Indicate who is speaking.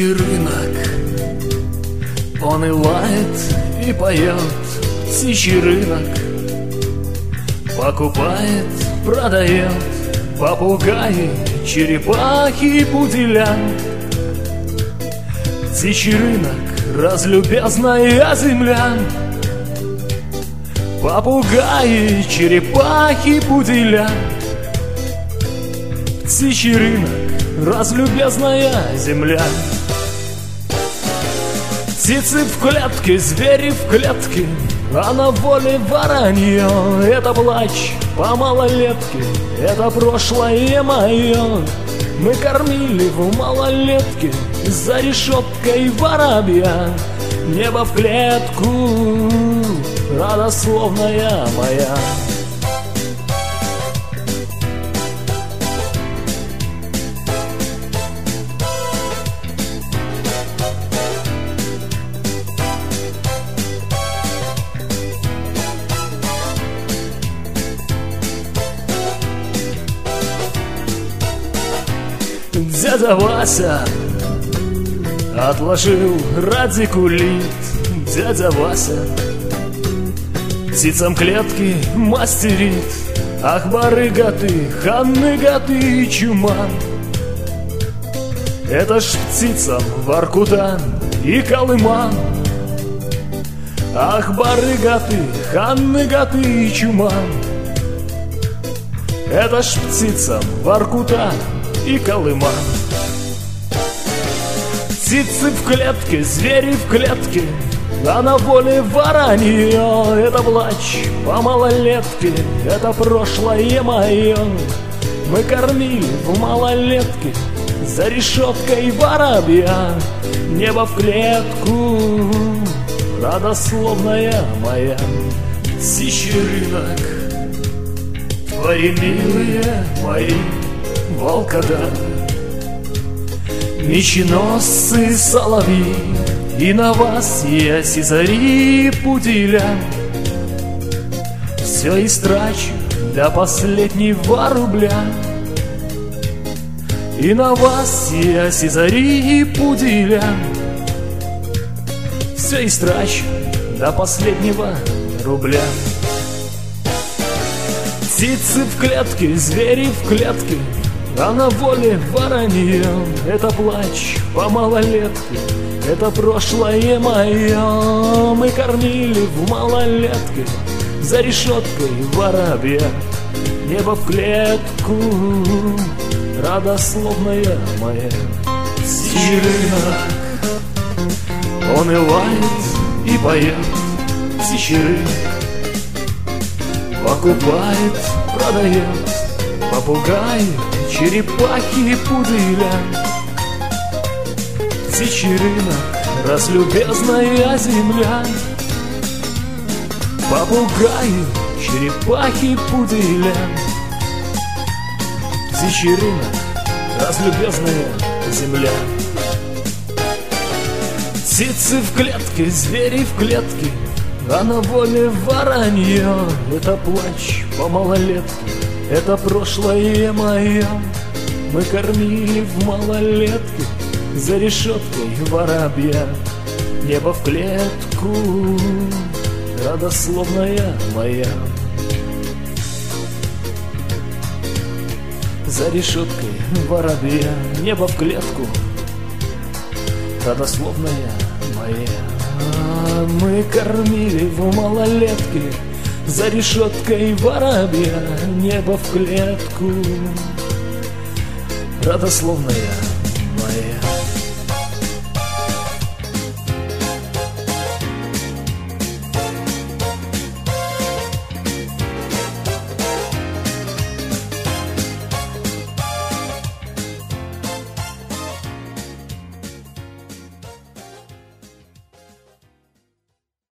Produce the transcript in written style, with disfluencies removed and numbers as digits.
Speaker 1: Птичий рынок, он и лает, и поет. Птичий рынок покупает, продает попугаи, черепахи, пуделя. Птичий рынок, разлюбезная земля. Попугаи, черепахи, пуделя. Птичий рынок, разлюбезная земля. Птицы в клетке, звери в клетке, а на воле воронье. Это плач по малолетке, это прошлое мое. Мы кормили в малолетке за решеткой воробья. Небо в клетку, родословная моя. Дядя Вася отложил радикулит. Дядя Вася птицам клетки мастерит. Ах, барыга ты, ханыга ты, чума. Это ж птицам Воркута и Колыма. Ах, барыга ты, ханыга ты, чума. Это ж птицам Воркута и Колыма. Птицы в клетке, звери в клетке, а на воле воронье. Это плач по малолетке, это прошлое мое. Мы кормили в малолетке за решеткой воробья. Небо в клетку, родословная моя. Птичий рынок, твои милые мои волкодавы, меченосцы, соловьи, и на вас я сизари пуделя. Все истрачу до последнего рубля. И на вас я сизари пуделя. Все истрачу до последнего рубля. Птицы в клетке, звери в клетке, а на воле воронье. Это плач по малолетке, это прошлое мое. Мы кормили в малолетке за решеткой воробья. Небо в клетку, родословная моя. Птичий рынок, он и лает, и поет. Птичий рынок покупает, продает попугаи, черепахи, пуделя. Птичий рынок, разлюбезная земля. Попугаи, черепахи, пуделя. Птичий рынок, разлюбезная земля. Птицы в клетке, звери в клетке, а на воле воронье. Это плач по малолетке, это прошлое мое. Мы кормили в малолетке за решеткой воробья. Небо в клетку, родословная моя. За решеткой воробья. Небо в клетку, родословная моя. Мы кормили в малолетке за решеткой воробья. Небо в клетку, родословная